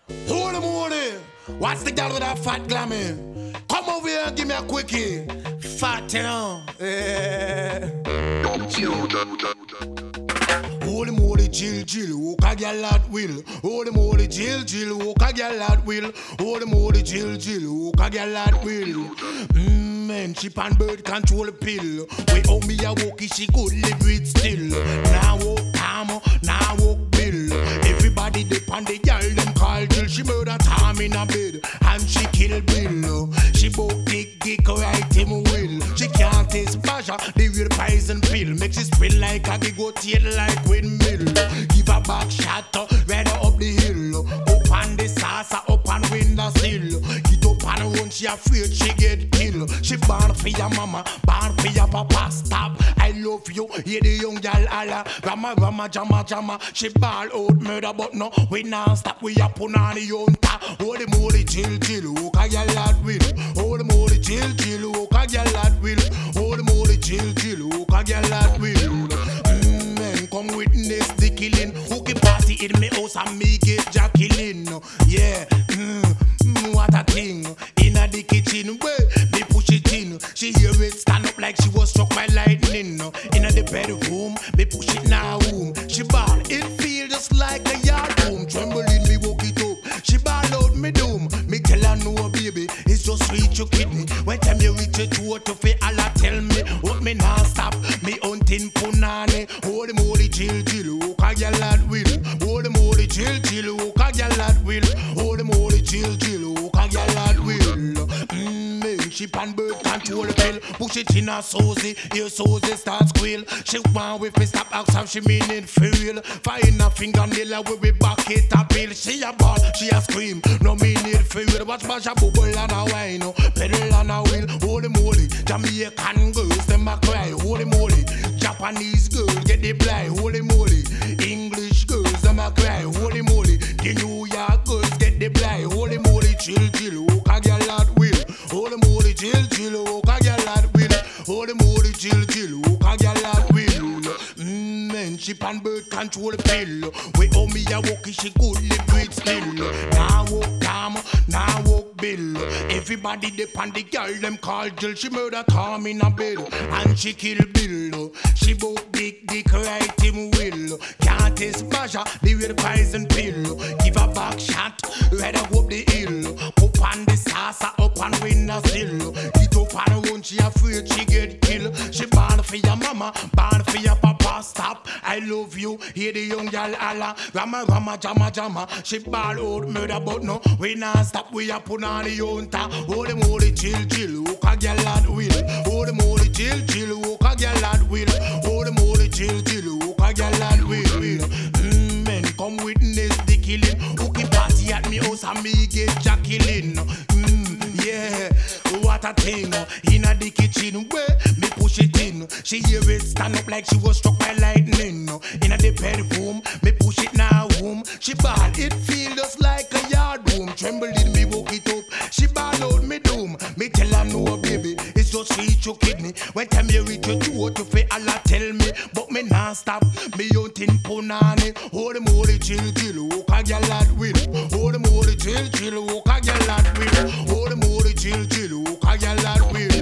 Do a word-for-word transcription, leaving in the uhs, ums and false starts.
Holy moly, what's the girl with that fat glammy? Come over here and give me a quickie. Fat, you know. Yeah. Holy moly, chill, chill, walk a girl at will. Holy moly, chill, chill, walk a girl at will. Holy moly, chill, chill, walk a girl at will. Mmm, man, sheep and bird control pill. We owe me a walkie, she could live with still. Now walk calm, now walk bill. Everybody dip on the girl, them call till she murder Tom in a bed. And she kill Bill. She both dick, dick, right him will. She can't taste pleasure, the real poison pill. Makes it spin like a go tail like windmill. Give a back shot, right up the hill. Up on the saucer, up on windowsill. Get up on one, she afraid she get killed. She born for your mama, born for your papa. Stop, I love you, hear the young girl holla. Rama, rama, jama, jama. She ball out murder, but no, we now stop. We up on the own ta. Holy moly, chill, chill, walk a girl at will. Holy moly, chill, chill, walk a girl at will. Holy moly, chill, chill, walk a girl at will. Mm, man, come witness the killing. Who can party in me house and me get Jack killing? Yeah, mm, mm, what a thing. Inna the kitchen, way me push it in. She hear it stand up like she was struck by lightning. Inna the bedroom, me push it now home. She ball, it feel just like a yard room. Trembling, me walk it up. She ball out me doom. Me tell her no baby, it's just reach your kidney. When time you reach your throat to fi Allah tell me what me nah stop. Me hunting punani. Holy moly, chill, chill, walk a girl at will. Holy moly, chill, chill, walk a girl at will. Holy moly, chill, chill, walk a girl at will. Mmm, sheep and bird control the pill. Push it in her Susie, here Susie starts squeal. She want with me stop ask how she mean it for real. Find a fingernail with we back it a pill. She a ball, she a scream, no mean it for real. Watch mash a bubble and a wine, pedal and a wheel. Holy moly, Jamaican girls them a cry. Holy moly, Japanese girls get the blind. Holy moly, English girls them a cry. Holy moly, the New York girls get the blind. Holy moly, chill, chill, walk a girl at will. Holy moly, chill, chill, walk a girl at will. Holy moly, chill, chill, walk a girl at will. Mmm, man, sheep and bird control the pill. We owe me a walkie, she good live with still. Now walk calm, now walk bill. Everybody dip on the girl, them call Jill. She murder Tom in a bed, and she kill Bill. She both dick, dick, right him will. Can't taste pleasure, the real poison pill. Give a back shot, right up the hill. Up on the saucer, up on windowsill. Get up on the one, she afraid she get killed. She born for your mama, born for your papa. Stop, I love you, hear the young girl holla. Rama, rama, jama, jama. She ball out murder, but no, we not stop. We a put on the own ta. Holy moly, chill, chill, walk a girl at will. Holy moly, chill, chill, walk a girl at will. Holy moly, chill, chill, walk a girl at will. Mmm, men, come witness the killing. Who keep party at me house and me get Jack killing? Mmm, yeah, what a thing. Inna the kitchen, where me push it in. She hear it stand up like she was struck by lightning. Inna the bedroom, me push it now home. She ball, it feel just like a yard room. Trembling, me walk it up. She ball out me doom. Me tell her no baby, it's just reach your kidney. When time you reach your throat, you feel Allah tell me. But me nah stop, me hunting punani. Holy moly, chill, chill, walk a girl at will. Holy moly, chill, chill, walk a girl at will. Holy moly, chill, chill, walk a girl at will.